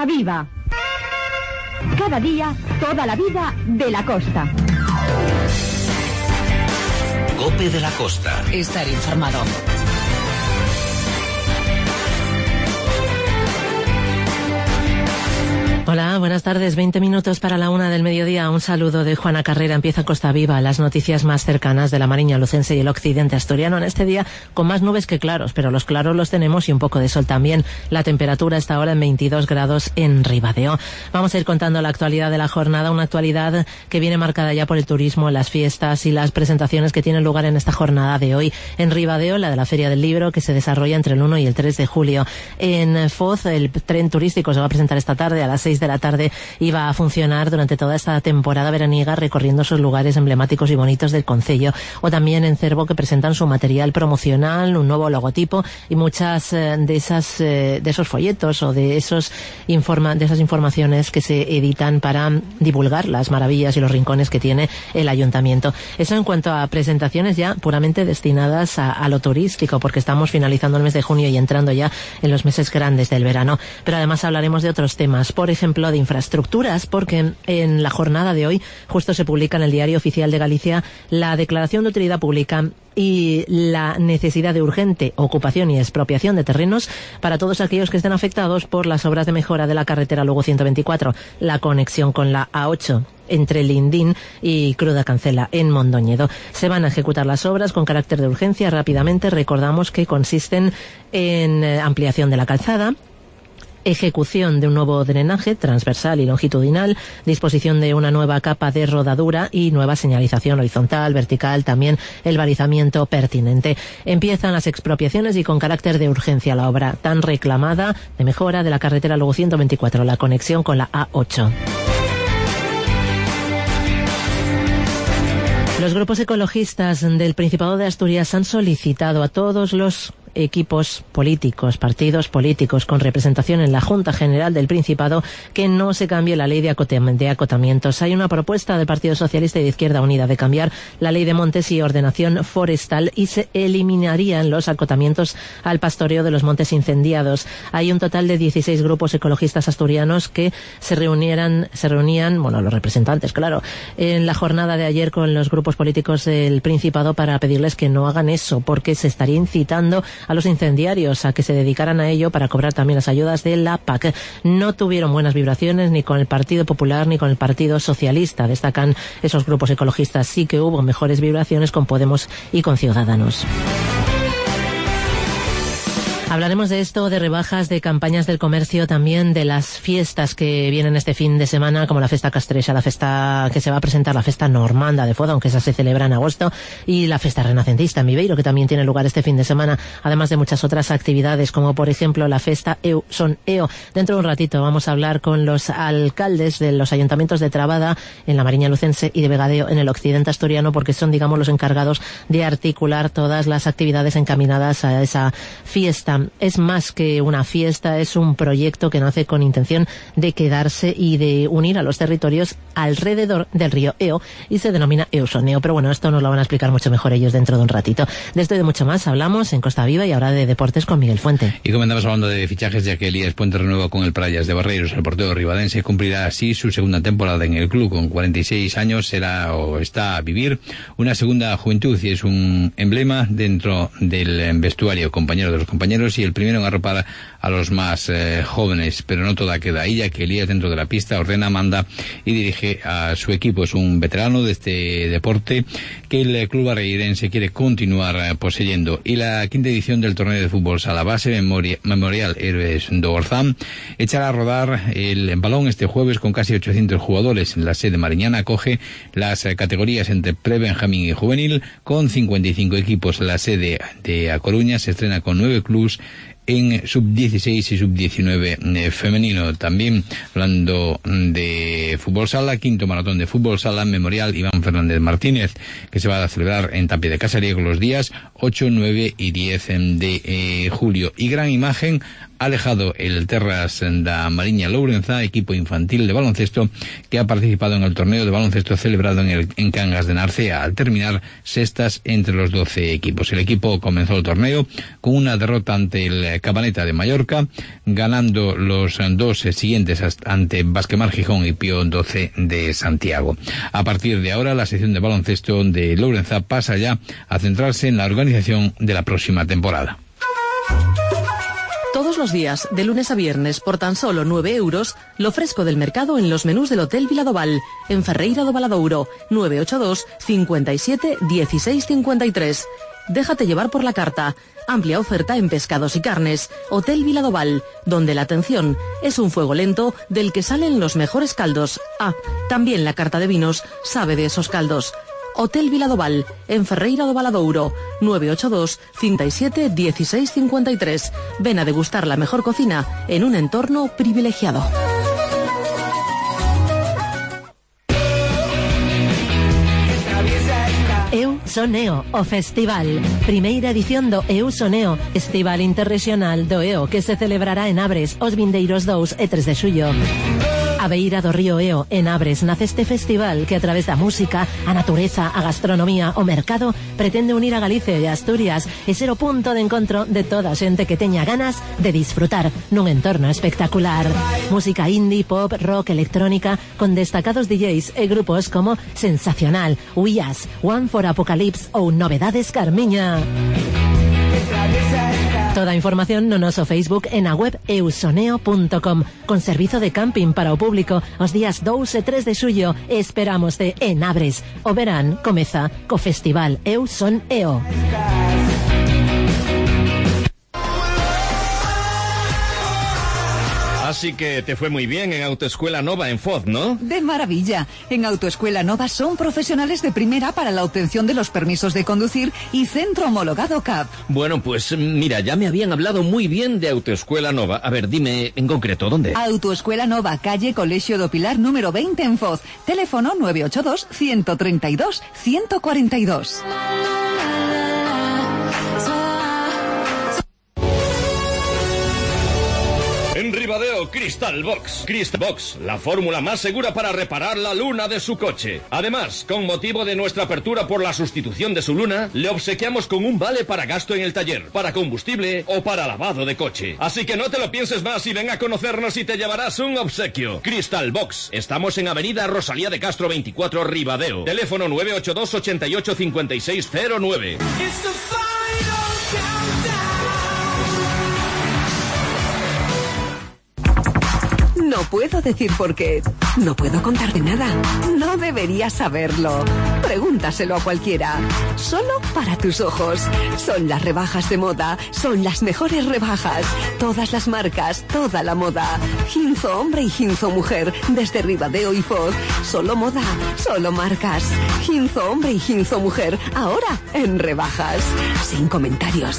Costa Viva. Cada día, toda la vida de la costa. COPE de la Costa. Estar informado. Hola, buenas tardes. 20 minutos para la 1 del mediodía. Un saludo de Juana Carrera. Empieza Costa Viva, las noticias más cercanas de la Mariña Lucense y el occidente asturiano en este día, con más nubes que claros, pero los claros los tenemos y un poco de sol también. La temperatura está ahora en 22 grados en Ribadeo. Vamos a ir contando la actualidad de la jornada, una actualidad que viene marcada ya por el turismo, las fiestas y las presentaciones que tienen lugar en esta jornada de hoy. En Ribadeo, la de la Feria del Libro, que se desarrolla entre el 1 y el 3 de julio. En Foz, el tren turístico se va a presentar esta tarde a las 6 de la tarde y va a funcionar durante toda esta temporada veraniega recorriendo esos lugares emblemáticos y bonitos del concello. O también en Cervo, que presentan su material promocional, un nuevo logotipo y muchas de esos folletos o de esas informaciones que se editan para divulgar las maravillas y los rincones que tiene el ayuntamiento. Eso en cuanto a presentaciones ya puramente destinadas a lo turístico, porque estamos finalizando el mes de junio y entrando ya en los meses grandes del verano. Pero además hablaremos de otros temas, por ejemplo de infraestructuras, porque en la jornada de hoy justo se publica en el Diario Oficial de Galicia la declaración de utilidad pública y la necesidad de urgente ocupación y expropiación de terrenos para todos aquellos que estén afectados por las obras de mejora de la carretera Lugo 124, la conexión con la A8 entre Lindín y Cruda Cancela en Mondoñedo. Se van a ejecutar las obras con carácter de urgencia rápidamente. Recordamos que consisten en ampliación de la calzada, ejecución de un nuevo drenaje transversal y longitudinal, disposición de una nueva capa de rodadura y nueva señalización horizontal, vertical, también el balizamiento pertinente. Empiezan las expropiaciones y con carácter de urgencia la obra tan reclamada de mejora de la carretera Lugo 124, la conexión con la A8. Los grupos ecologistas del Principado de Asturias han solicitado a todos los equipos políticos, partidos políticos con representación en la Junta General del Principado que no se cambie la ley de acotamientos. Hay una propuesta del Partido Socialista y de Izquierda Unida de cambiar la ley de montes y ordenación forestal y se eliminarían los acotamientos al pastoreo de los montes incendiados. Hay un total de 16 grupos ecologistas asturianos que se reunían, los representantes, claro, en la jornada de ayer con los grupos políticos del Principado para pedirles que no hagan eso, porque se estaría incitando a los incendiarios a que se dedicaran a ello para cobrar también las ayudas de la PAC. No tuvieron buenas vibraciones ni con el Partido Popular ni con el Partido Socialista. Destacan esos grupos ecologistas. Sí que hubo mejores vibraciones con Podemos y con Ciudadanos. Hablaremos de esto, de rebajas, de campañas del comercio, también de las fiestas que vienen este fin de semana, como la Festa Castrexa, la festa que se va a presentar, la Festa Normanda de Foda, aunque esa se celebra en agosto, y la Festa Renacentista en Viveiro, que también tiene lugar este fin de semana, además de muchas otras actividades, como por ejemplo la Festa Son Eo. Dentro de un ratito vamos a hablar con los alcaldes de los ayuntamientos de Trabada, en la Mariña Lucense, y de Vegadeo, en el occidente asturiano, porque son, digamos, los encargados de articular todas las actividades encaminadas a esa fiesta. Es más que una fiesta, es un proyecto que nace con intención de quedarse y de unir a los territorios alrededor del río Eo y se denomina Eusoneo. Pero bueno, esto nos lo van a explicar mucho mejor ellos dentro de un ratito. De esto y de mucho más hablamos en Costa Viva y ahora de deportes con Miguel Fuente. Y comenzamos hablando de fichajes, ya que Elías Puente renueva con el Prallas de Barreiros. El portero ribadense cumplirá así su segunda temporada en el club. Con 46 años está a vivir una segunda juventud y es un emblema dentro del vestuario, compañero de los compañeros y el primero en arropar a los más jóvenes. Pero no toda queda ahí, ya que Elías dentro de la pista ordena, manda y dirige a su equipo. Es un veterano de este deporte que el club barreirense quiere continuar poseyendo. Y la quinta edición del torneo de fútbol sala base Memorial Héroes do Orzán echará a rodar el balón este jueves con casi 800 jugadores. La sede mariñana acoge las categorías entre pre-benjamín y juvenil con 55 equipos. La sede de A Coruña se estrena con 9 clubes en sub-16 y sub-19 femenino. También hablando de fútbol sala, quinto maratón de fútbol sala Memorial Iván Fernández Martínez, que se va a celebrar en Tapia de Casariego los días 8, 9 y 10 de julio. Y gran imagen ha dejado el Terras da Mariña Lourenza, equipo infantil de baloncesto que ha participado en el torneo de baloncesto celebrado en Cangas de Narcea, al terminar sextas entre los 12 equipos. El equipo comenzó el torneo con una derrota ante el Cabaneta de Mallorca, ganando los dos siguientes ante Basquemar Gijón y Pío XII de Santiago. A partir de ahora, la sección de baloncesto de Lourenzá pasa ya a centrarse en la organización de la próxima temporada. Todos los días, de lunes a viernes, por tan solo 9 euros, lo fresco del mercado en los menús del Hotel Viladoval, en Ferreira do Valadouro, 982 57 16 53. Déjate llevar por la carta. Amplia oferta en pescados y carnes. Hotel Viladoval, donde la atención es un fuego lento del que salen los mejores caldos. Ah, también la carta de vinos sabe de esos caldos. Hotel Viladoval, en Ferreira do Valadouro, 982 57 16 53. Ven a degustar la mejor cocina en un entorno privilegiado. Eu Soneo, o festival. Primeira edición do Eu Soneo, Festival Interregional do EO, que se celebrará en Abres os vindeiros 2 e 3 de xullo. A beira do río Eo, en Abres, nace este festival que a través da música, a natureza, a gastronomía, o mercado, pretende unir a Galicia e a Asturias e ser o punto de encontro de toda a xente que teña ganas de disfrutar nun entorno espectacular. Música indie, pop, rock, electrónica, con destacados DJs e grupos como Sensacional, Uías, One for Apocalypse ou Novedades Carmiña. Toda a información no noso Facebook e na web eusoneo.com, con servizo de camping para o público os días 2 e 3 de xullo. Esperámoste en Abres. O verán comeza co Festival Eu Son EO. Así que te fue muy bien en Autoescuela Nova en Foz, ¿no? De maravilla. En Autoescuela Nova son profesionales de primera para la obtención de los permisos de conducir y centro homologado CAP. Bueno, pues mira, ya me habían hablado muy bien de Autoescuela Nova. A ver, dime en concreto, ¿dónde? Autoescuela Nova, calle Colegio do Pilar número 20 en Foz. Teléfono 982 132 142. En Ribadeo, Crystal Box. Crystal Box, la fórmula más segura para reparar la luna de su coche. Además, con motivo de nuestra apertura por la sustitución de su luna, le obsequiamos con un vale para gasto en el taller, para combustible o para lavado de coche. Así que no te lo pienses más y ven a conocernos y te llevarás un obsequio. Crystal Box. Estamos en Avenida Rosalía de Castro 24, Ribadeo. Teléfono 982 88 5609. No puedo decir por qué. No puedo contarte nada. No deberías saberlo. Pregúntaselo a cualquiera. Solo para tus ojos. Son las rebajas de moda. Son las mejores rebajas. Todas las marcas, toda la moda. Ginzo hombre y Ginzo mujer. Desde Ribadeo y Foz. Solo moda, solo marcas. Ginzo hombre y Ginzo mujer. Ahora en rebajas. Sin comentarios.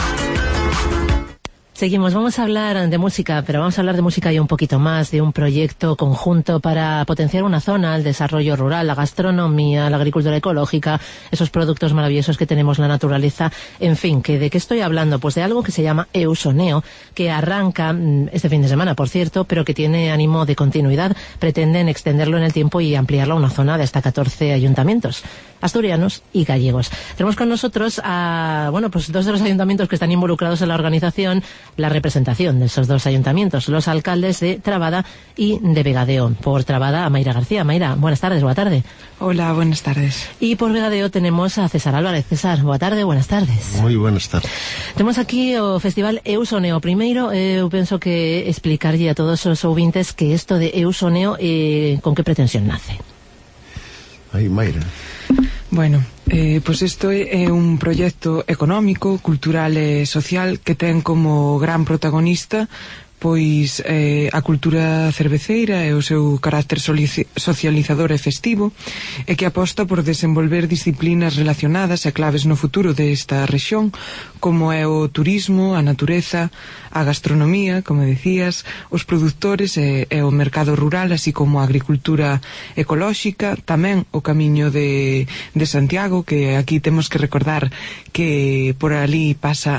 Seguimos, vamos a hablar de música, pero vamos a hablar de música y un poquito más, de un proyecto conjunto para potenciar una zona, el desarrollo rural, la gastronomía, la agricultura ecológica, esos productos maravillosos que tenemos, la naturaleza, en fin, ¿de qué estoy hablando? Pues de algo que se llama Eu Soneo, que arranca este fin de semana, por cierto, pero que tiene ánimo de continuidad. Pretenden extenderlo en el tiempo y ampliarlo a una zona de hasta 14 ayuntamientos asturianos y gallegos. Tenemos con nosotros a, pues dos de los ayuntamientos que están involucrados en la organización, la representación de esos dos ayuntamientos, los alcaldes de Trabada y de Vegadeo. Por Trabada, a Mayra García. Mayra, buenas tardes, buena tarde. Hola, buenas tardes. Y por Vegadeo tenemos a César Álvarez. César, buena tarde, buenas tardes. Moi buenas tardes. Temos aquí o Festival Eu Soneo. Primeiro, eu penso que explicarlle a todos os ouvintes que isto de Eu Soneo, con que pretensión nace. Aí, Mayra. Bueno, pois isto é un proxecto económico, cultural e social que ten como gran protagonista pois a cultura cerveceira e o seu carácter socializador e festivo, e que aposta por desenvolver disciplinas relacionadas e claves no futuro desta rexión, como é o turismo, a natureza, a gastronomía, como decías, os produtores e o mercado rural, así como a agricultura ecolóxica, tamén o camiño de Santiago, que aquí temos que recordar que por ali pasa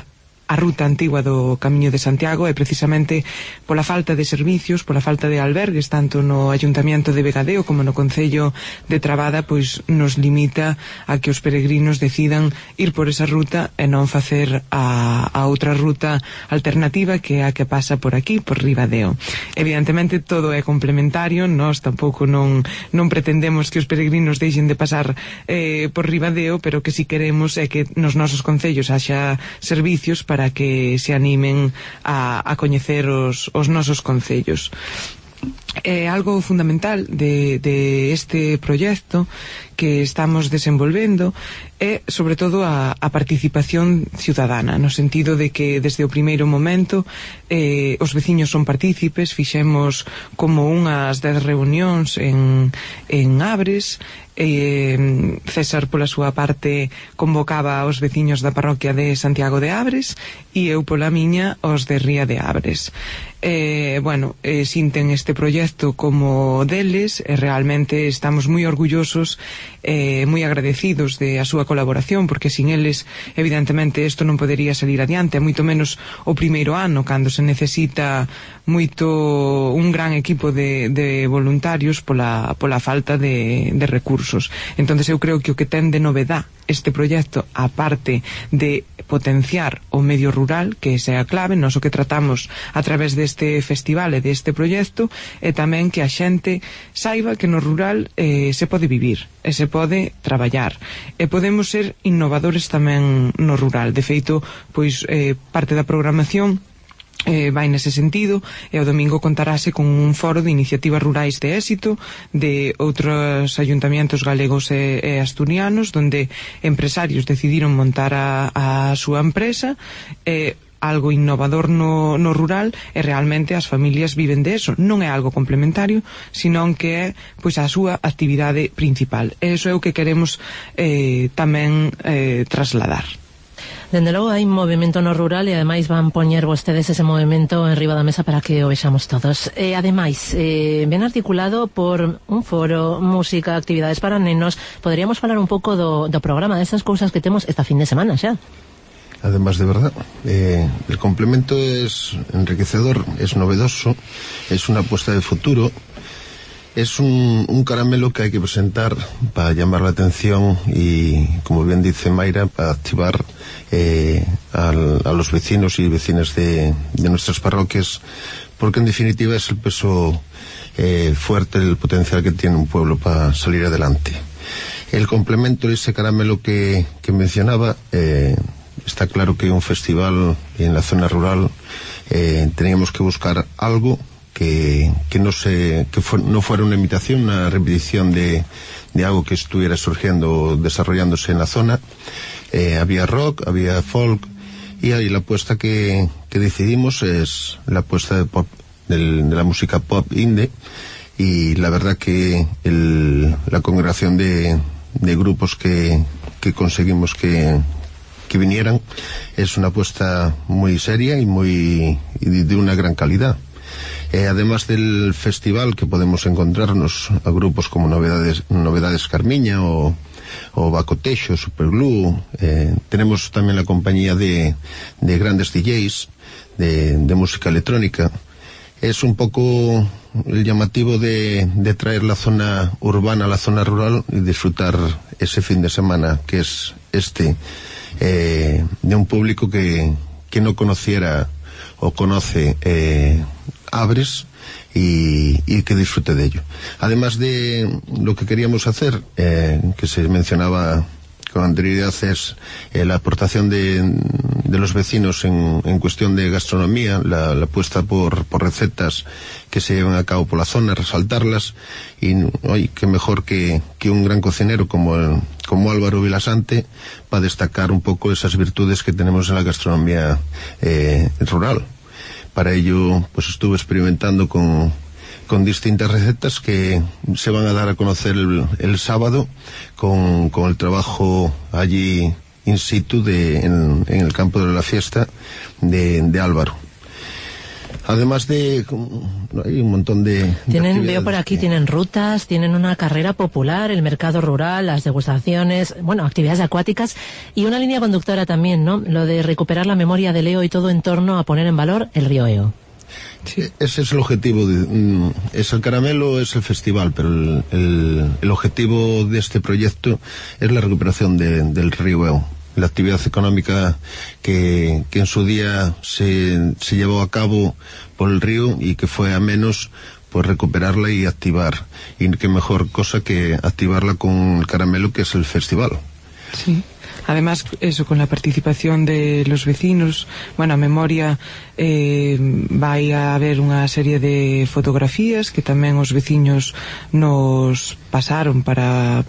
a ruta antigua do Camiño de Santiago, e precisamente pola falta de servicios, pola falta de albergues, tanto no Ayuntamiento de Vegadeo como no Concello de Trabada, pois nos limita a que os peregrinos decidan ir por esa ruta e non facer a outra ruta alternativa, que é a que pasa por aquí, por Ribadeo. Evidentemente todo é complementario, nós tampouco non pretendemos que os peregrinos deixen de pasar por Ribadeo, pero que si queremos é que nos nosos concellos haxa servicios para que se animen a coñecer os nosos concellos. Algo fundamental de este proxecto que estamos desenvolvendo é sobre todo a participación ciudadana, no sentido de que desde o primeiro momento os veciños son partícipes. Fixemos como unhas 10 reunións en Abres. César pola súa parte convocaba aos veciños da parroquia de Santiago de Abres e eu pola miña os de Ría de Abres. Sinten este proxecto como deles e realmente estamos moi orgullosos e moi agradecidos de a súa colaboración, porque sin eles evidentemente isto non podería salir adiante, moito menos o primeiro ano, cando se necesita moito un gran equipo de voluntarios pola falta de recursos. Entonces eu creo que o que ten de novedad este proxecto, a parte de potenciar o medio rural, que esa é a clave, nós o que tratamos a través deste festival e deste proxecto, é tamén que a xente saiba que no rural se pode vivir, e se pode traballar, e podemos ser innovadores tamén no rural. De feito, pois parte da programación vai nese sentido, e o domingo contarase con un foro de iniciativas rurais de éxito de outros ayuntamientos galegos e asturianos, donde empresarios decidiron montar a súa empresa, algo innovador no rural, e realmente as familias viven de eso. Non é algo complementario, senón que é pois a súa actividade principal. E iso é o que queremos tamén trasladar. Dende logo hai movimento no rural e ademais van poñer vostedes ese movimento en riba da mesa para que o vexamos todos. Ademais, ben articulado por un foro, música, actividades para nenos. Poderíamos falar un pouco do programa, desas cousas que temos esta fin de semana xa. Además, de verdad, el complemento es enriquecedor, es novedoso, es una apuesta de futuro. Es un caramelo que hay que presentar para llamar la atención y, como bien dice Mayra, para activar a los vecinos y vecinas de nuestras parroquias, porque en definitiva es el peso fuerte, el potencial que tiene un pueblo para salir adelante. El complemento de ese caramelo que mencionaba, está claro que un festival en la zona rural teníamos que buscar algo que no fuera una imitación, una repetición de algo que estuviera surgiendo o desarrollándose en la zona. Había rock, había folk, y ahí la apuesta que decidimos es la apuesta de pop, de la música pop indie, y la verdad que la congregación de grupos que conseguimos que vinieran es una apuesta muy seria y de una gran calidad. Además del festival, que podemos encontrarnos a grupos como Novedades Carmiña o Bacotexo, Superglue, tenemos también la compañía de grandes DJs de música electrónica. Es un poco el llamativo de traer la zona urbana a la zona rural y disfrutar ese fin de semana, que es de un público que no conociera o conoce Abres y que disfrute de ello. Además de lo que queríamos hacer, que se mencionaba con anterioridad, es la aportación de los vecinos en cuestión de gastronomía, la apuesta por recetas que se llevan a cabo por la zona, resaltarlas, y hoy qué mejor que un gran cocinero como Álvaro Vilasante para destacar un poco esas virtudes que tenemos en la gastronomía rural. Para ello, pues estuve experimentando con distintas recetas que se van a dar a conocer el sábado con el trabajo allí in situ en el campo de la fiesta de Álvaro. Además de... hay un montón de veo por aquí, tienen rutas, tienen una carrera popular, el mercado rural, las degustaciones, bueno, actividades acuáticas y una línea conductora también, ¿no? Lo de recuperar la memoria del Eo y todo en torno a poner en valor el río Eo. Sí. Ese es el objetivo. Es el caramelo, es el festival, pero el objetivo de este proyecto es la recuperación del río Eo. La actividad económica que en su día se llevó a cabo por el río y que fue a menos, pues recuperarla y activar. Y qué mejor cosa que activarla con el caramelo, que es el festival. Sí. Además, eso, con la participación de los vecinos, bueno, a memoria vai a haber unha serie de fotografías que tamén os veciños nos pasaron para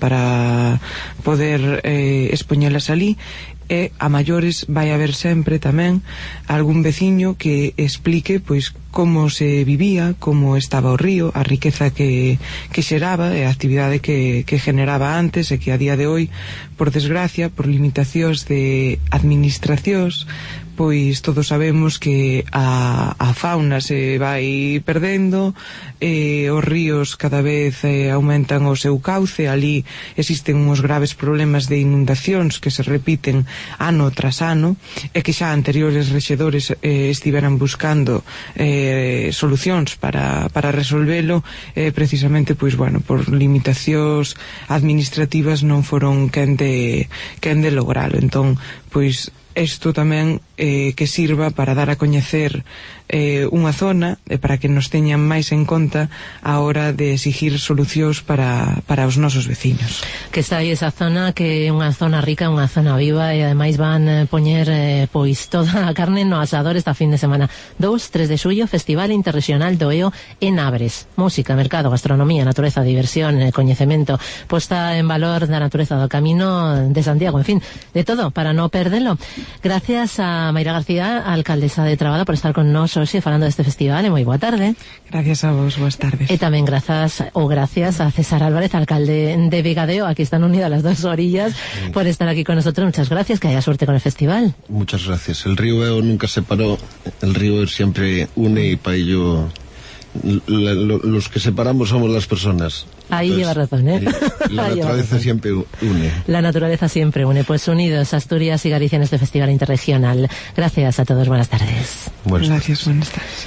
poder expoñelas ali, e a maiores vai haber sempre tamén algún veciño que explique pois como se vivía, como estaba o río, a riqueza que xeraba e a actividade que generaba antes, e que a día de hoy, por desgracia, por limitacións de administracións, pois todos sabemos que a fauna se vai perdendo, os ríos cada vez aumentan o seu cauce, ali existen uns graves problemas de inundacións que se repiten ano tras ano, e que xa anteriores rexedores estiveran buscando solucións para resolvelo, precisamente, pois, bueno, por limitacións administrativas non foron quen de logralo. Entón, pois, isto tamén que sirva para dar a coñecer unha zona e para que nos teñan máis en conta a hora de exigir solucións para os nosos veciños. Que está aí esa zona, que é unha zona rica, unha zona viva, e ademais van poñer pois toda a carne no asador esta fin de semana. 2-3 de xullo, Festival Interregional do Eo en Abres. Música, mercado, gastronomía, natureza, diversión, coñecemento, posta en valor da natureza do Camino de Santiago, en fin, de todo, para non perdelo. Gracias a Mayra García, alcaldesa de Trabada, por estar con nós hoxe falando deste festival, e moi boa tarde. Gracias a vos, boas tardes. E tamén gracias a César Álvarez, alcalde de Vigadeo, aquí están unidas las dos orillas, por estar aquí con nosotros. Muchas gracias, que haya suerte con el festival. Muchas gracias. El río Eo nunca se paró, el río Eo siempre une, y para ello los que separamos somos las personas. Ahí lleva razón, ¿eh? La naturaleza siempre une. La naturaleza siempre une. Pues unidos Asturias y Galicia en este festival interregional. Gracias a todos, buenas tardes. Gracias, buenas tardes.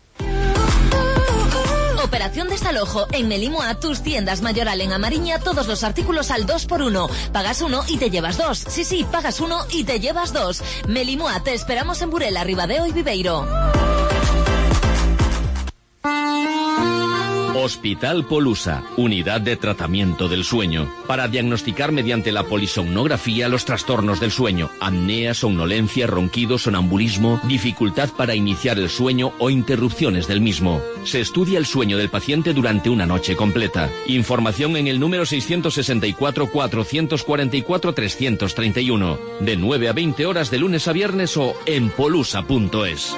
Operación desalojo en Melimoa, tus tiendas Mayoral en Amariña, todos los artículos al 2x1. Pagas uno y te llevas dos. Sí, pagas uno y te llevas dos. Melimoa, te esperamos en Burela, Ribadeo y Viveiro. Hospital Polusa, unidad de tratamiento del sueño, para diagnosticar mediante la polisomnografía los trastornos del sueño, apnea, somnolencia, ronquido, sonambulismo, dificultad para iniciar el sueño o interrupciones del mismo. Se estudia el sueño del paciente durante una noche completa. Información en el número 664-444-331, de 9 a 20 horas de lunes a viernes o en polusa.es.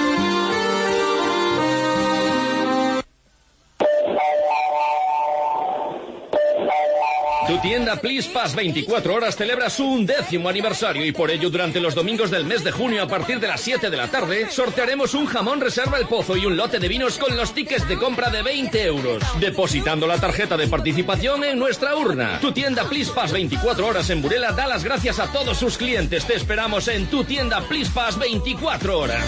Tu tienda Please Pass 24 horas celebra su 11º aniversario, y por ello durante los domingos del mes de junio a partir de las 7 de la tarde sortearemos un jamón Reserva El Pozo y un lote de vinos con los tickets de compra de 20 euros, depositando la tarjeta de participación en nuestra urna. Tu tienda Please Pass 24 horas en Burela da las gracias a todos sus clientes. Te esperamos en tu tienda Please Pass 24 horas.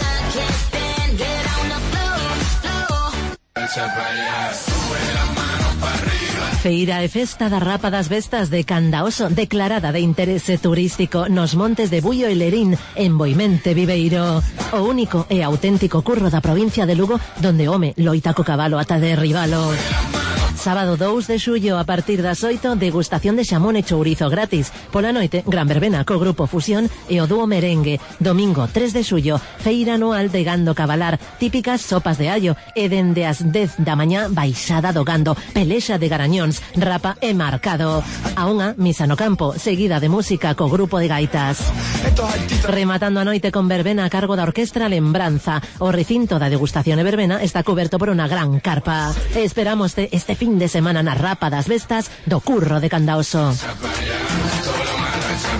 Feira e Festa da Rapa das Vestas de Candaoso, declarada de interese turístico nos montes de Bullo e Lerín, en Boimente, Viveiro. O único e auténtico curro da provincia de Lugo, donde home loita co cabalo ata derribalo. Sábado 2 de xullo, a partir das 8, degustación de xamón e chourizo gratis. Pola noite, gran verbena co grupo Fusión e o dúo Merengue. Domingo 3 de xullo, feira anual de gando cabalar, típicas sopas de allo, e dende as 10 da mañá, baixada do gando, pelexa de garañóns, rapa e marcado. A unha, misa no campo, seguida de música co grupo de gaitas. Rematando a noite con verbena a cargo da Orquestra Lembranza. O recinto da degustación e verbena está coberto por unha gran carpa. Esperamos este fin de semana na Rapa das Vestas do curro de Candaoso.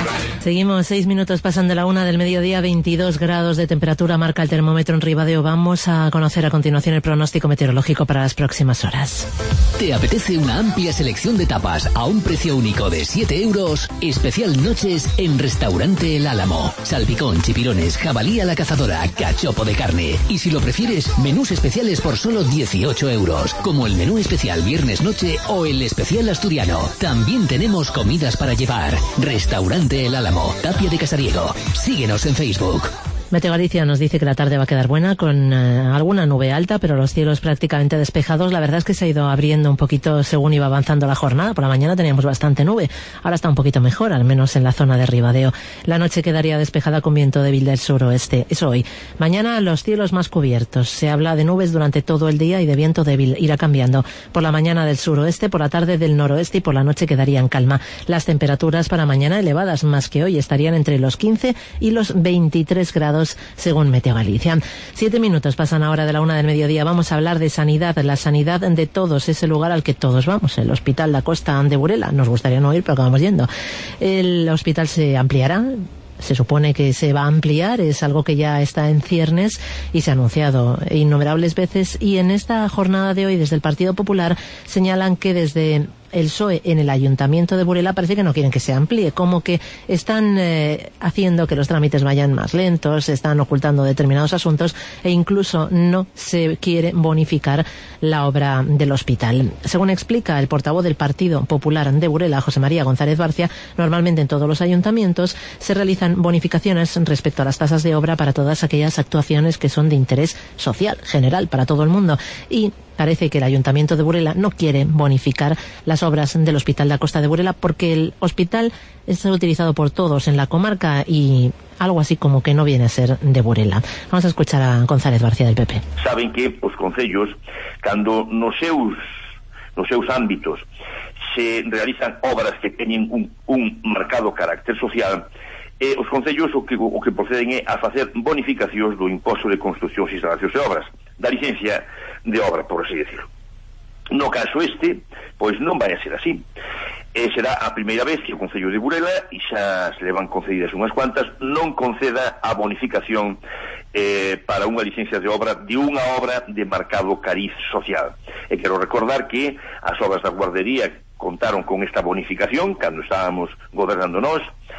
Seguimos, 6 minutos pasan de la 1 del mediodía, 22 grados de temperatura marca el termómetro en Ribadeo. Vamos a conocer a continuación el pronóstico meteorológico para las próximas horas. ¿Te apetece una amplia selección de tapas a un precio único de 7 euros? Especial noches en Restaurante El Álamo. Salpicón, chipirones, jabalí a la cazadora, cachopo de carne. Y si lo prefieres, menús especiales por solo 18 euros. Como el menú especial Viernes Noche o el especial asturiano. También tenemos comidas para llevar. Restaurante El Álamo, Tapia de Casariego. Síguenos en Facebook. Meteo Galicia nos dice que la tarde va a quedar buena con alguna nube alta, pero los cielos prácticamente despejados. La verdad es que se ha ido abriendo un poquito según iba avanzando la jornada. Por la mañana teníamos bastante nube, ahora está un poquito mejor, al menos en la zona de Ribadeo. La noche quedaría despejada con viento débil del suroeste. Eso hoy. Mañana los cielos más cubiertos. Se habla de nubes durante todo el día y de viento débil. Irá cambiando. Por la mañana del suroeste, por la tarde del noroeste y por la noche quedarían calma. Las temperaturas para mañana elevadas más que hoy estarían entre los 15 y los 23 grados según Meteo Galicia. 7 minutos pasan ahora de la 1 del mediodía. Vamos a hablar de sanidad, la sanidad de todos, ese lugar al que todos vamos, el Hospital da Costa de Burela. Nos gustaría no ir, pero acabamos yendo. El hospital se ampliará. Se supone que se va a ampliar, es algo que ya está en ciernes y se ha anunciado innumerables veces, y en esta jornada de hoy desde el Partido Popular señalan que desde el PSOE en el Ayuntamiento de Burela parece que no quieren que se amplíe, como que están haciendo que los trámites vayan más lentos, están ocultando determinados asuntos e incluso no se quiere bonificar la obra del hospital. Según explica el portavoz del Partido Popular de Burela, José María González Barcia, normalmente en todos los ayuntamientos se realizan bonificaciones respecto a las tasas de obra para todas aquellas actuaciones que son de interés social, general, para todo el mundo, y parece que el Ayuntamiento de Burela no quiere bonificar las obras del Hospital da Costa de Burela porque el hospital está utilizado por todos en la comarca y algo así como que no viene a ser de Burela. Vamos a escuchar a González García del PP. Saben que os concellos, cando nos seus ámbitos se realizan obras que teñen un marcado carácter social, os concellos o que proceden é a facer bonificacións do imposto de construcións e instalacións de obras, da licencia de obra, por así decirlo. No caso pois non vai a ser así. Será a primeira vez que o Concello de Burela, e xa se le van concedidas unhas cuantas, non conceda a bonificación para unha licencia de obra de unha obra de marcado cariz social. E quero recordar que as obras da guardería contaron con esta bonificación cando estábamos gobernando nós.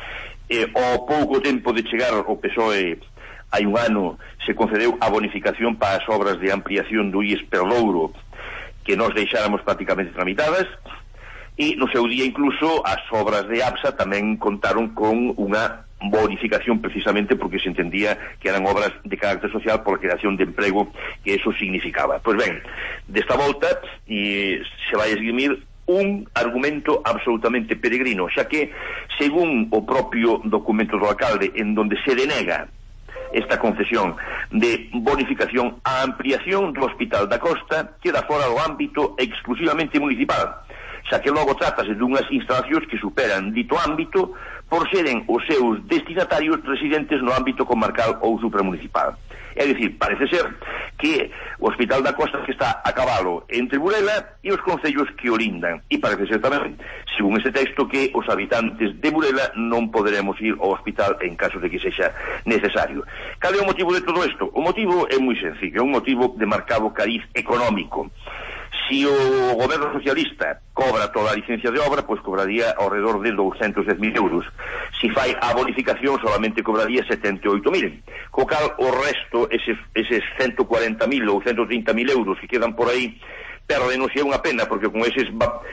Ao pouco tempo de chegar o PSOE, hai un ano, se concedeu a bonificación para as obras de ampliación do IES Perlouro, que nos deixáramos prácticamente tramitadas, e no seu día incluso as obras de APSA tamén contaron con unha bonificación precisamente porque se entendía que eran obras de carácter social por creación de emprego que eso significaba. Pois ben, desta volta se vai esgrimir un argumento absolutamente peregrino, xa que, según o propio documento do alcalde, en donde se denega esta concesión de bonificación, a ampliación do Hospital da Costa queda fora do ámbito exclusivamente municipal, xa que logo trátase dunhas instalacións que superan dito ámbito por seren os seus destinatarios residentes no ámbito comarcal ou supramunicipal. É dicir, parece ser que o Hospital da Costa que está a cabalo entre Burela e os concellos que o lindan, e parece ser tamén, según este texto, que os habitantes de Burela non poderemos ir ao hospital en caso de que sexa necesario. Cal é o motivo de todo isto? O motivo é moi sencillo, é un motivo de marcado cariz económico. Si o goberno socialista cobra toda a licencia de obra, pois cobraría ao redor de 210.000 euros. Si fai a bonificación, solamente cobraría 78.000. Co cal, o resto, eses 140.000 ou 130.000 euros que quedan por aí, perdenos é unha pena, porque con eses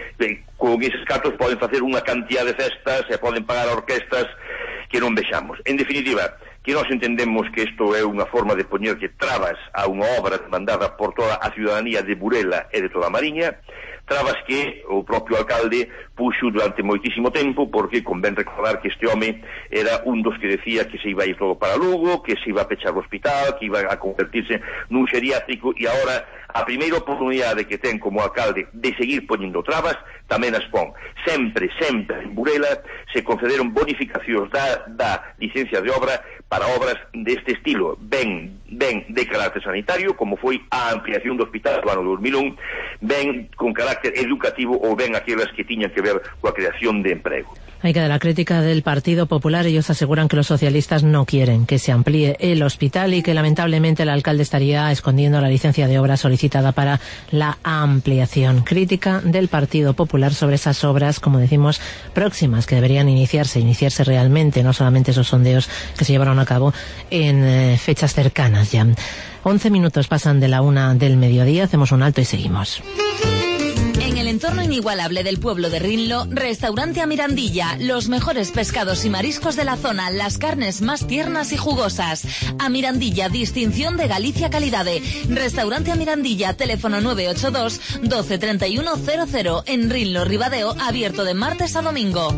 cartos poden facer unha cantidad de festas e poden pagar orquestas que non vexamos. En definitiva, que nós entendemos que isto é unha forma de poñerlle trabas a unha obra demandada por toda a ciudadanía de Burela e de toda a Mariña, trabas que o propio alcalde puxo durante moitísimo tempo, porque convén recordar que este home era un dos que decía que se iba a ir todo para Lugo, que se iba a pechar o hospital, que iba a convertirse nun xeriátrico, e agora a primeira oportunidade que ten como alcalde de seguir poñendo trabas tamén as pon. Sempre en Burela se concederon bonificacións da licencia de obra para obras deste estilo, ben de carácter sanitario, como foi a ampliación do hospital do ano 2001, ben con carácter educativo ou ben aquelas que tiñan que ver coa creación de emprego. Hay que dar la crítica del Partido Popular. Ellos aseguran que los socialistas no quieren que se amplíe el hospital y que lamentablemente el alcalde estaría escondiendo la licencia de obra solicitada para la ampliación. Crítica del Partido Popular sobre esas obras, como decimos, próximas, que deberían iniciarse realmente, no solamente esos sondeos que se llevaron a cabo en fechas cercanas ya. 11 minutos pasan de la 1 del mediodía, hacemos un alto y seguimos. En el entorno inigualable del pueblo de Rinlo, Restaurante A Mirandilla, los mejores pescados y mariscos de la zona, las carnes más tiernas y jugosas. A Mirandilla, distinción de Galicia calidade. Restaurante A Mirandilla, teléfono 982 12 31 00, en Rinlo, Ribadeo, abierto de martes a domingo.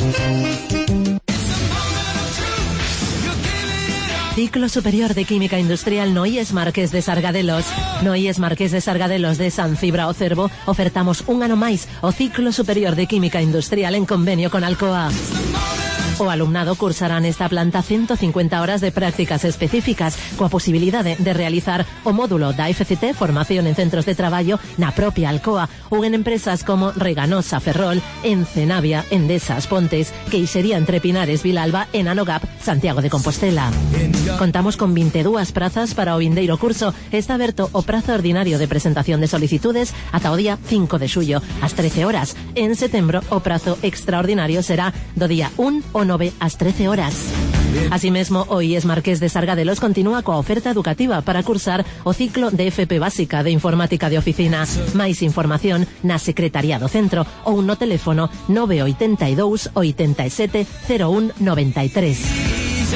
Ciclo Superior de Química Industrial Noíes Marqués de Sargadelos. Noíes Marqués de Sargadelos de San Cibra o Cervo, ofertamos un ano máis o Ciclo Superior de Química Industrial en convenio con Alcoa. O alumnado cursará nesta planta 150 horas de prácticas específicas coa posibilidade de realizar o módulo da FCT, formación en centros de traballo na propia Alcoa ou en empresas como Reganosa, Ferrol, Encenavia, Endesas, Pontes, Queixería entre Pinares, Vilalba e Nanogap, Santiago de Compostela. Contamos con 22 prazas para o vindeiro curso. Está aberto o prazo ordinario de presentación de solicitudes ata o día 5 de xullo, ás 13 horas. En setembro, o prazo extraordinario será do día 1 ao 9 ás 13 horas. Así mesmo, o IES Marqués de Sargadelos continúa coa oferta educativa para cursar o ciclo de FP básica de informática de oficina. Máis información na Secretaría do Centro ou no teléfono 982 87 01 93.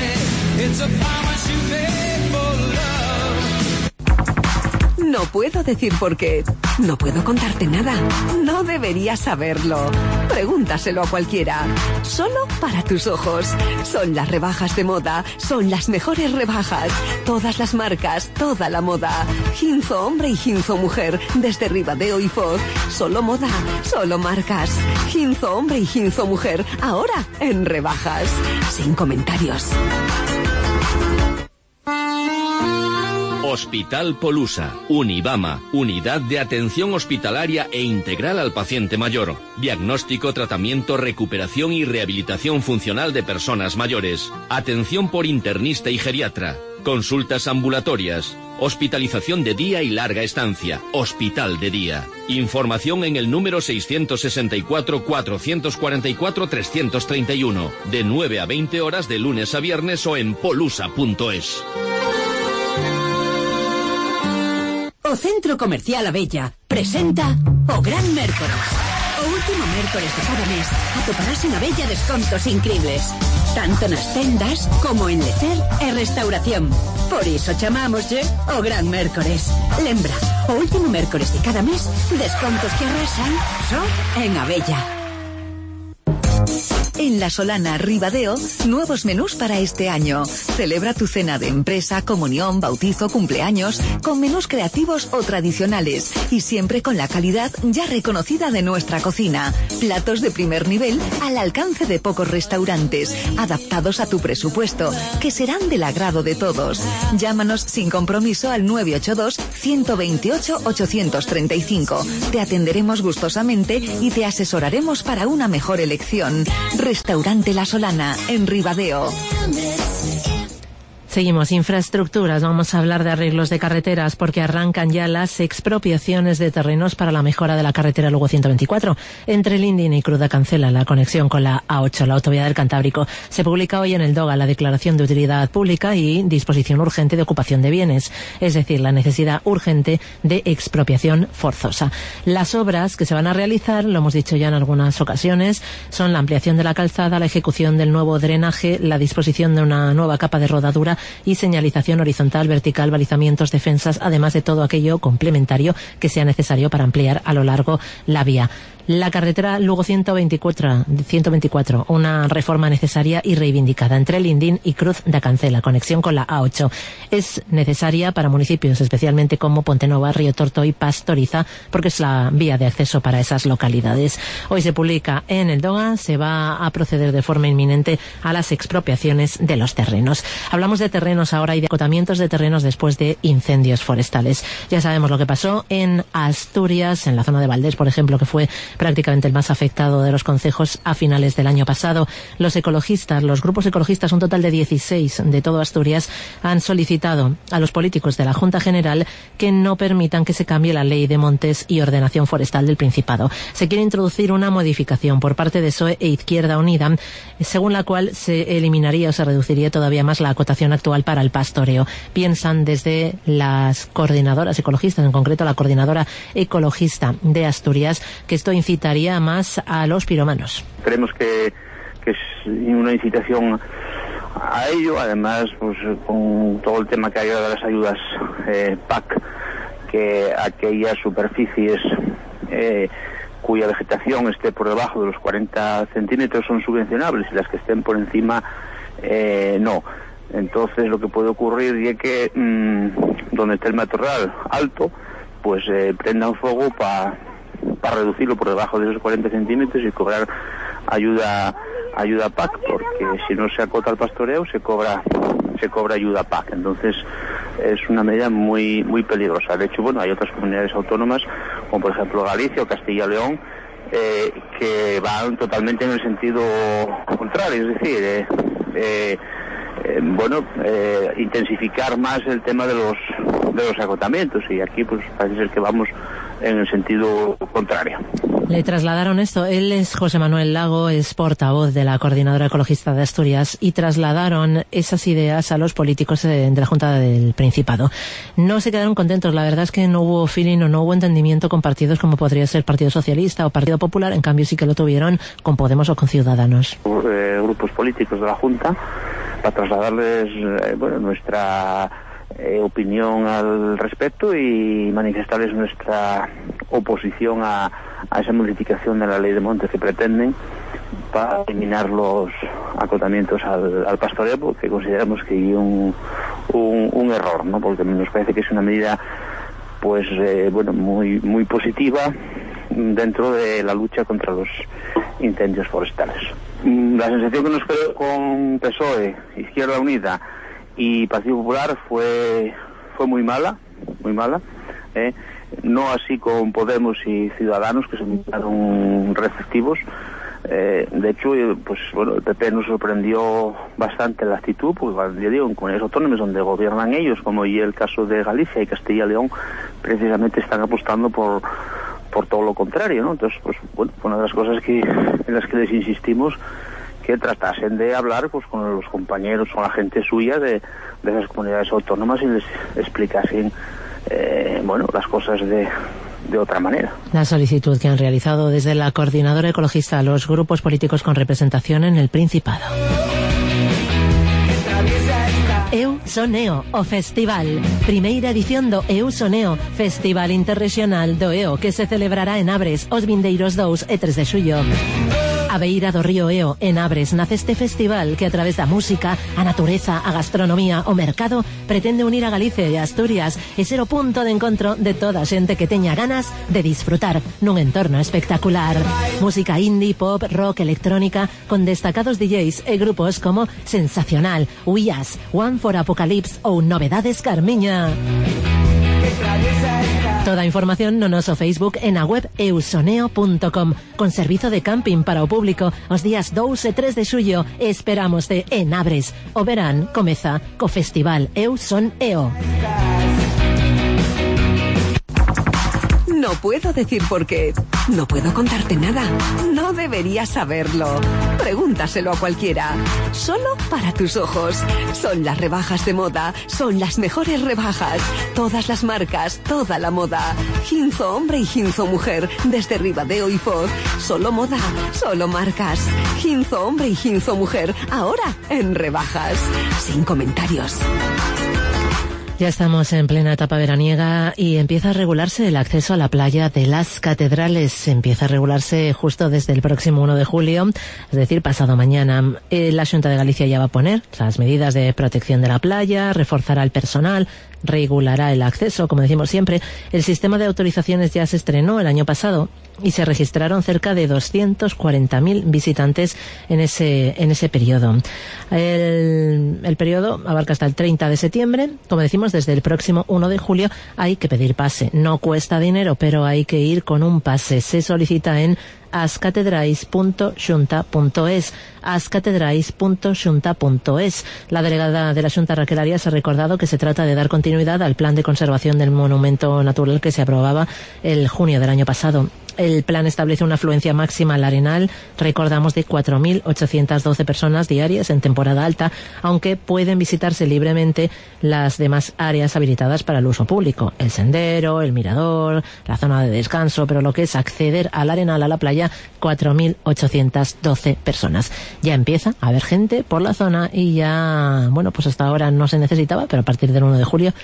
No puedo decir por qué. No puedo contarte nada. No deberías saberlo. Pregúntaselo a cualquiera. Solo para tus ojos. Son las rebajas de moda. Son las mejores rebajas. Todas las marcas, toda la moda. Ginzo hombre y Ginzo mujer. Desde Ribadeo y Foz. Solo moda, solo marcas. Ginzo hombre y Ginzo mujer. Ahora en rebajas. Sin comentarios. Hospital Polusa, Unibama, Unidad de Atención Hospitalaria e Integral al Paciente Mayor. Diagnóstico, tratamiento, recuperación y rehabilitación funcional de personas mayores. Atención por internista y geriatra. Consultas ambulatorias. Hospitalización de día y larga estancia. Hospital de día. Información en el número 664-444-331. De 9 a 20 horas de lunes a viernes o en polusa.es. O Centro Comercial Abella presenta o Gran Mércores. O último mércores de cada mes atoparás en Abella descontos increíbles, tanto nas tendas como en lecer e restauración. Por iso chamámoslle o Gran Mércores. Lembra, o último mércores de cada mes, descontos que arrasan só en Abella. En La Solana, Ribadeo, nuevos menús para este año. Celebra tu cena de empresa, comunión, bautizo, cumpleaños, con menús creativos o tradicionales y siempre con la calidad ya reconocida de nuestra cocina. Platos de primer nivel al alcance de pocos restaurantes, adaptados a tu presupuesto, que serán del agrado de todos. Llámanos sin compromiso al 982 128 835. Te atenderemos gustosamente y te asesoraremos para una mejor elección. Restaurante La Solana, en Ribadeo. Seguimos, infraestructuras. Vamos a hablar de arreglos de carreteras porque arrancan ya las expropiaciones de terrenos para la mejora de la carretera Lugo 124 entre Lindin y Cruz da Cancela, la conexión con la A8, la autovía del Cantábrico. Se publica hoy en el DOGA la declaración de utilidad pública y disposición urgente de ocupación de bienes, es decir, la necesidad urgente de expropiación forzosa. Las obras que se van a realizar, lo hemos dicho ya en algunas ocasiones, son la ampliación de la calzada, la ejecución del nuevo drenaje, la disposición de una nueva capa de rodadura y señalización horizontal, vertical, balizamientos, defensas, además de todo aquello complementario que sea necesario para ampliar a lo largo la vía. La carretera Lugo 124, una reforma necesaria y reivindicada entre Lindín y Cruz da Cancela, conexión con la A8. Es necesaria para municipios especialmente como Pontenova, Río Torto y Pastoriza, porque es la vía de acceso para esas localidades. Hoy se publica en el DOGA, se va a proceder de forma inminente a las expropiaciones de los terrenos. Hablamos de terrenos ahora y de acotamientos de terrenos después de incendios forestales. Ya sabemos lo que pasó en Asturias, en la zona de Valdés, por ejemplo, que fue prácticamente el más afectado de los concejos a finales del año pasado. Los grupos ecologistas, un total de 16 de todo Asturias, han solicitado a los políticos de la Junta General que no permitan que se cambie la ley de montes y ordenación forestal del Principado. Se quiere introducir una modificación por parte de PSOE e Izquierda Unida, según la cual se eliminaría o se reduciría todavía más la acotación actual para el pastoreo. Piensan desde las coordinadoras ecologistas, en concreto la coordinadora ecologista de Asturias, que esto incitaría más a los pirómanos. Creemos que es una incitación a ello, además pues con todo el tema que hay de las ayudas PAC, que aquellas superficies cuya vegetación esté por debajo de los 40 centímetros son subvencionables y las que estén por encima no. Entonces lo que puede ocurrir es que donde esté el matorral alto, pues prendan fuego para reducirlo por debajo de esos 40 centímetros y cobrar ayuda PAC, porque si no se acota el pastoreo se cobra ayuda PAC. Entonces es una medida muy muy peligrosa. De hecho, bueno, hay otras comunidades autónomas, como por ejemplo Galicia o Castilla y León, que van totalmente en el sentido contrario, es decir, intensificar más el tema de los acotamientos, y aquí pues parece ser que vamos en el sentido contrario. Le trasladaron esto. Él es José Manuel Lago, es portavoz de la Coordinadora Ecologista de Asturias, y trasladaron esas ideas a los políticos de la Junta del Principado. No se quedaron contentos. La verdad es que no hubo feeling o no hubo entendimiento con partidos como podría ser Partido Socialista o Partido Popular. En cambio sí que lo tuvieron con Podemos o con Ciudadanos. Grupos políticos de la Junta, para trasladarles nuestra opinión al respecto y manifestarles nuestra oposición a esa modificación de la ley de montes que pretenden para eliminar los acotamientos al pastoreo, porque consideramos que hay un error, ¿no? Porque nos parece que es una medida pues muy muy positiva dentro de la lucha contra los incendios forestales. La sensación que nos quedó con PSOE, Izquierda Unida y Partido Popular fue muy mala, no así con Podemos y Ciudadanos, que se mostraron receptivos. De hecho, pues bueno, el PP nos sorprendió bastante la actitud, porque yo digo, en comunidades autónomas donde gobiernan ellos, como y el caso de Galicia y Castilla y León, precisamente están apostando por todo lo contrario, ¿no? Entonces, pues bueno, una de las cosas en las que les insistimos, que tratasen de hablar pues con los compañeros, con la gente suya de esas comunidades autónomas y les explicasen las cosas de otra manera. La solicitud que han realizado desde la Coordinadora Ecologista a los grupos políticos con representación en el Principado. Eu Soneo, o Festival. Primeira edición do Eu Soneo, Festival Interregional do EO, que se celebrará en Abres os vindeiros 2 e 3 de xullo. A beira do río Eo, en Abres, nace este festival que a través da música, a natureza, a gastronomía, o mercado, pretende unir a Galicia e a Asturias e ser o punto de encontro de toda a xente que teña ganas de disfrutar nun entorno espectacular. Música indie, pop, rock, electrónica, con destacados DJs e grupos como Sensacional, Uías, One for Apocalypse ou Novedades Carmiña. Toda a información no noso Facebook e na web eusoneo.com, con servizo de camping para o público os días 2 e 3 de xullo. Esperámoste en Abres. O verán comeza co Festival Eu Son EO. No puedo decir por qué. No puedo contarte nada. No deberías saberlo. Pregúntaselo a cualquiera. Solo para tus ojos. Son las rebajas de moda. Son las mejores rebajas. Todas las marcas, toda la moda. Ginzo hombre y Ginzo mujer. Desde Ribadeo y Foz. Solo moda, solo marcas. Ginzo hombre y Ginzo mujer. Ahora en rebajas. Sin comentarios. Ya estamos en plena etapa veraniega y empieza a regularse el acceso a la playa de las Catedrales. Empieza a regularse justo desde el próximo 1 de julio, es decir, pasado mañana. La Xunta de Galicia ya va a poner las medidas de protección de la playa, reforzará el personal, regulará el acceso, como decimos siempre. El sistema de autorizaciones ya se estrenó el año pasado y se registraron cerca de 240.000 visitantes en ese periodo. El periodo abarca hasta el 30 de septiembre. Como decimos, desde el próximo 1 de julio hay que pedir pase. No cuesta dinero, pero hay que ir con un pase. Se solicita en ascatedrais.xunta.es. ascatedrais.xunta.es. La delegada de la Xunta, Raquel Arias, ha recordado que se trata de dar continuidad al plan de conservación del monumento natural que se aprobaba el junio del año pasado. El plan establece una afluencia máxima al Arenal, recordamos, de 4.812 personas diarias en temporada alta, aunque pueden visitarse libremente las demás áreas habilitadas para el uso público, el sendero, el mirador, la zona de descanso, pero lo que es acceder al Arenal, a la playa, 4.812 personas. Ya empieza a haber gente por la zona y ya, bueno, pues hasta ahora no se necesitaba, pero a partir del 1 de julio,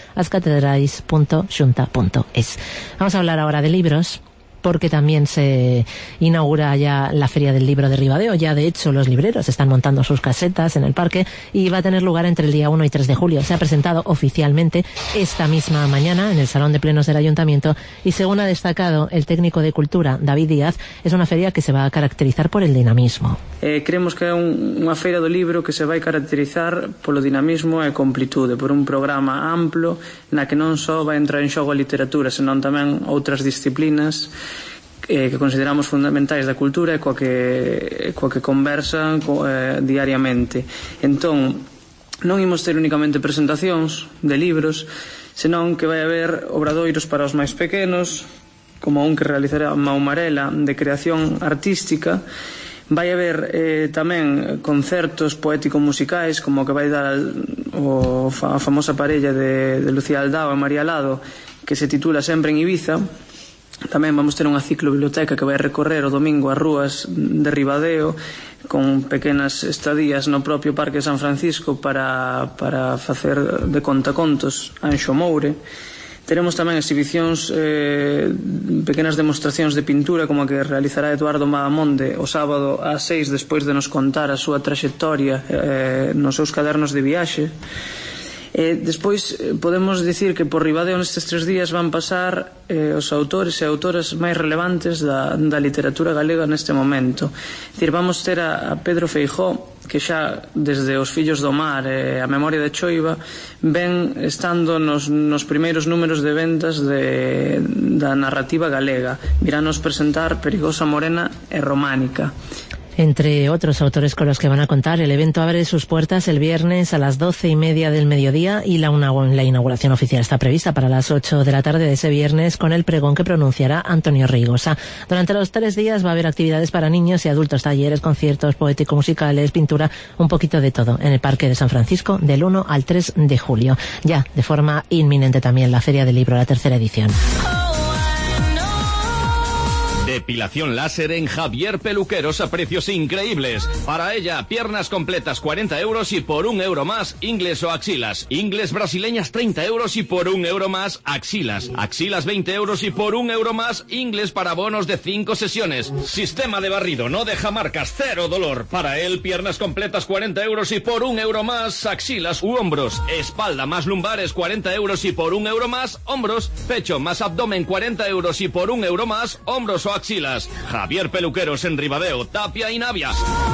ascatedrais.xunta.es. Vamos a hablar ahora de libros, porque también se inaugura ya la Feria del Libro de Ribadeo. Ya, de hecho, los libreros están montando sus casetas en el parque y va a tener lugar entre el día 1 y 3 de julio. Se ha presentado oficialmente esta misma mañana en el Salón de Plenos del Ayuntamiento y, según ha destacado el técnico de Cultura, David Díaz, es una feria que se va a caracterizar por el dinamismo. Creemos que é unha feira do libro que se vai caracterizar polo dinamismo e completude, por un programa amplo na que non só vai entrar en xogo a literatura, senón tamén outras disciplinas que consideramos fundamentais da cultura e coa que conversan diariamente. Entón, non imos ter únicamente presentacións de libros, senón que vai haber obradoiros para os máis pequenos, como un que realizará Maumarela, de creación artística. Vai haber tamén concertos poético-musicais, como que vai dar a famosa parella de Lucía Aldao e María Lado, que se titula Sempre en Ibiza. Tamén vamos ter unha ciclobiblioteca que vai recorrer o domingo as rúas de Ribadeo, con pequenas estadías no propio Parque de San Francisco para facer de contacontos a Anxo Moure. Teremos tamén exhibicións, pequenas demostracións de pintura, como a que realizará Eduardo Madamonde o sábado ás 6, despois de nos contar a súa traxectoria nos seus cadernos de viaxe. Despois podemos dicir que por Ribadeo nestes 3 días van pasar os autores e autoras máis relevantes da literatura galega neste momento. Dicir, vamos ter a Pedro Feijóo, que xa desde Os Fillos do Mar e A Memoria de Choiva ven estando nos primeiros números de ventas da narrativa galega. Virános presentar Perigosa Morena e Románica. Entre otros autores con los que van a contar, el evento abre sus puertas el viernes a las 12:30 del mediodía y la inauguración oficial está prevista para las 8 de la tarde de ese viernes con el pregón que pronunciará Antonio Reigosa. Durante los 3 días va a haber actividades para niños y adultos, talleres, conciertos, poético-musicales, pintura, un poquito de todo en el Parque de San Francisco del 1 al 3 de julio. Ya de forma inminente también la Feria del Libro, la 3ª edición. Depilación láser en Javier Peluqueros a precios increíbles. Para ella, piernas completas 40 euros y por 1 euro más, ingles o axilas. Ingles brasileñas 30 euros y por 1 euro más, axilas. Axilas 20 euros y por 1 euro más, ingles para bonos de 5 sesiones. Sistema de barrido, no deja marcas, cero dolor. Para él, piernas completas 40 euros y por 1 euro más, axilas u hombros. Espalda más lumbares 40 euros y por 1 euro más, hombros. Pecho más abdomen 40 euros y por 1 euro más, hombros o axilas. Javier Peluqueros en Ribadeo, Tapia y Navia.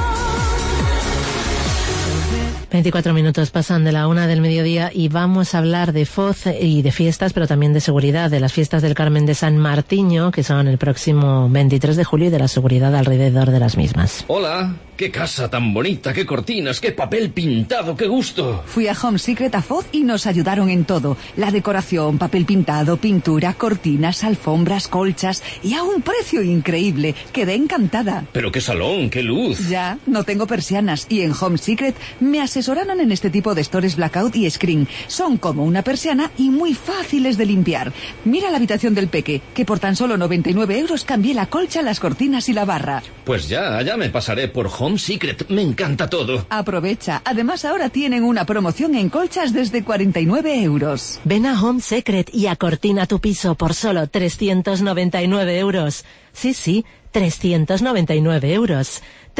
24 minutos pasan de la 1 del mediodía y vamos a hablar de Foz y de fiestas, pero también de seguridad, de las fiestas del Carmen de San Martiño, que son el próximo 23 de julio, y de la seguridad alrededor de las mismas. Hola, qué casa tan bonita, qué cortinas, qué papel pintado, qué gusto. Fui a Home Secret a Foz y nos ayudaron en todo. La decoración, papel pintado, pintura, cortinas, alfombras, colchas y a un precio increíble. Quedé encantada. Pero qué salón, qué luz. Ya, no tengo persianas y en Home Secret me asesoraron en este tipo de stores blackout y screen. Son como una persiana y muy fáciles de limpiar. Mira la habitación del peque, que por tan solo 99 euros cambié la colcha, las cortinas y la barra. Pues ya me pasaré por Home Secret, me encanta todo. Aprovecha, además ahora tienen una promoción en colchas desde 49 euros. Ven a Home Secret y acortina tu piso por solo 399 euros. Sí, 399 euros.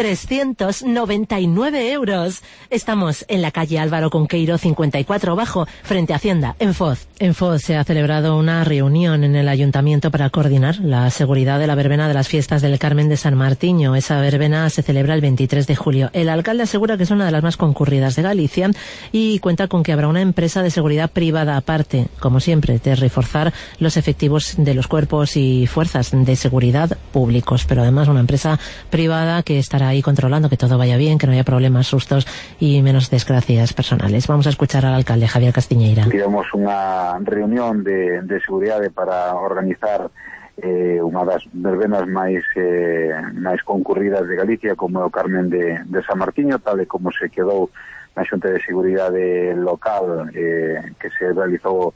399 euros. Estamos en la calle Álvaro Conqueiro 54 Bajo, frente a Hacienda, en Foz. En Foz se ha celebrado una reunión en el ayuntamiento para coordinar la seguridad de la verbena de las fiestas del Carmen de San Martiño. Esa verbena se celebra el 23 de julio. El alcalde asegura que es una de las más concurridas de Galicia y cuenta con que habrá una empresa de seguridad privada aparte, como siempre, de reforzar los efectivos de los cuerpos y fuerzas de seguridad públicos, pero además una empresa privada que estará ahí controlando que todo vaya bien, que no haya problemas, sustos y menos desgracias personales. Vamos a escuchar al alcalde Javier Castiñeira. Tivemos unha reunión de seguridade para organizar unha das verbenas máis concurridas de Galicia, como é o Carmen de San Martiño, tal e como se quedou na Xunta de Seguridade Local que se realizou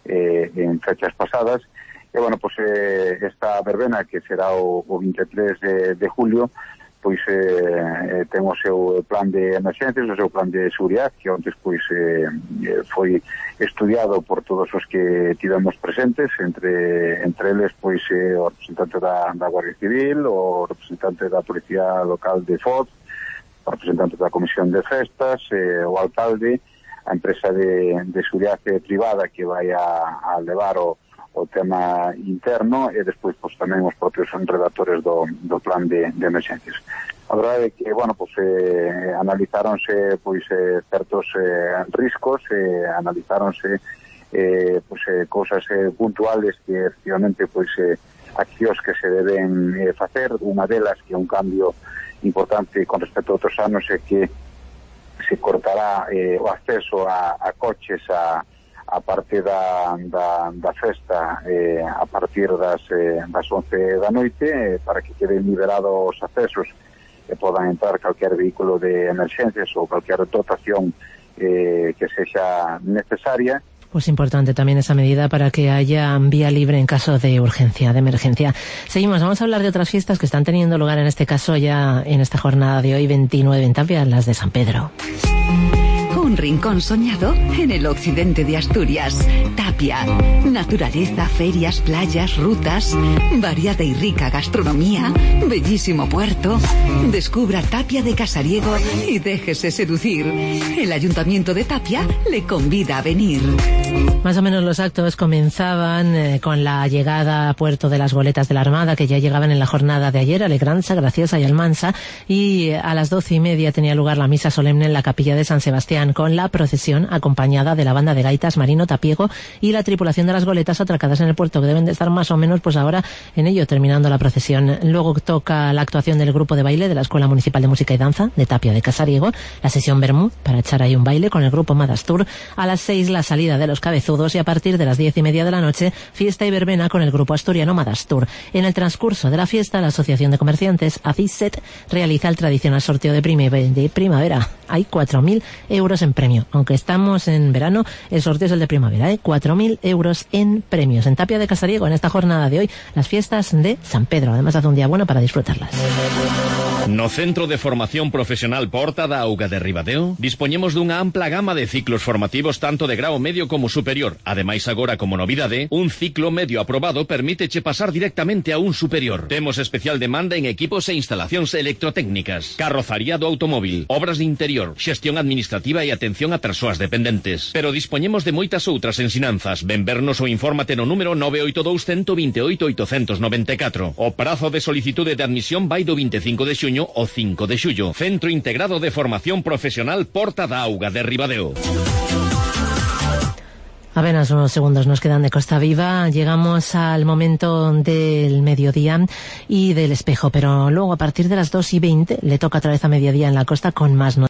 en fechas pasadas. E, bueno, pues esta verbena, que será o 23 de julio, pois ten o seu plan de emergencias, o seu plan de seguridade, que antes pois foi estudiado por todos os que tivemos presentes, entre eles pois o representante da Guardia Civil, o representante da Policía Local de Foz, o representante da Comisión de Festas, o alcalde, a empresa de seguridade privada que vai a levar o tema interno, e despois pois tamén os propios redactores do plan de emergencias. A verdade é que, bueno, pois analizáronse pois certos riscos, analizáronse pois cousas puntuales que efectivamente pois accións que se deben facer. Unha delas, que é un cambio importante con respecto a outros anos, é que se cortará o acceso a coches a parte da festa a partir das 11 da noite, para que queden liberados os accesos e podan entrar calquer vehículo de emergencias ou calquer dotación que sexa necesaria. Pues importante también esa medida para que haya vía libre en caso de urgencia, de emergencia. Seguimos, vamos a hablar de otras fiestas que están teniendo lugar en este caso ya en esta jornada de hoy, 29 en Tapia, las de San Pedro. Un rincón soñado en el occidente de Asturias. Tapia. Naturaleza, ferias, playas, rutas, variada y rica gastronomía, bellísimo puerto. Descubra Tapia de Casariego y déjese seducir. El Ayuntamiento de Tapia le convida a venir. Más o menos los actos comenzaban con la llegada a Puerto de las Goletas de la Armada, que ya llegaban en la jornada de ayer a Legranza, Graciosa y Almansa, y a las 12:30 tenía lugar la misa solemne en la capilla de San Sebastián, con la procesión acompañada de la banda de gaitas Marino Tapiego y la tripulación de las goletas atracadas en el puerto, que deben de estar más o menos pues ahora en ello, terminando la procesión. Luego toca la actuación del grupo de baile de la Escuela Municipal de Música y Danza de Tapia de Casariego, la sesión Bermú para echar ahí un baile con el grupo Madastur. A las 6 la salida de los cabezudos y a partir de las 10:30 de la noche fiesta y verbena con el grupo asturiano Madastur. En el transcurso de la fiesta, la Asociación de Comerciantes ACISET realiza el tradicional sorteo de primavera. Hay 4.000 euros en premio. Aunque estamos en verano, el sorteo es el de primavera, 4.000 euros en premios. En Tapia de Casariego, en esta jornada de hoy, las fiestas de San Pedro. Además, hace un día bueno para disfrutarlas. No Centro de Formación Profesional Porta da Auga de Ribadeo dispoñemos dunha ampla gama de ciclos formativos tanto de grao medio como superior. Ademais, agora como novidade, un ciclo medio aprobado permíteche pasar directamente a un superior. Temos especial demanda en equipos e instalacións electrotécnicas, carrozaría do automóvil, obras de interior, xestión administrativa e atención a persoas dependentes. Pero dispoñemos de moitas outras ensinanzas. Ven vernos ou infórmate no número 982 128 894. O prazo de solicitude de admisión vai do 25 de xuño o 5 de xullo. Centro Integrado de Formación Profesional Porta da Auga de Ribadeo. Apenas unos segundos nos quedan de Costa Viva. Llegamos al momento del mediodía y del espejo, pero luego a partir de las 2:20 le toca otra vez a mediodía en la costa con más noticias.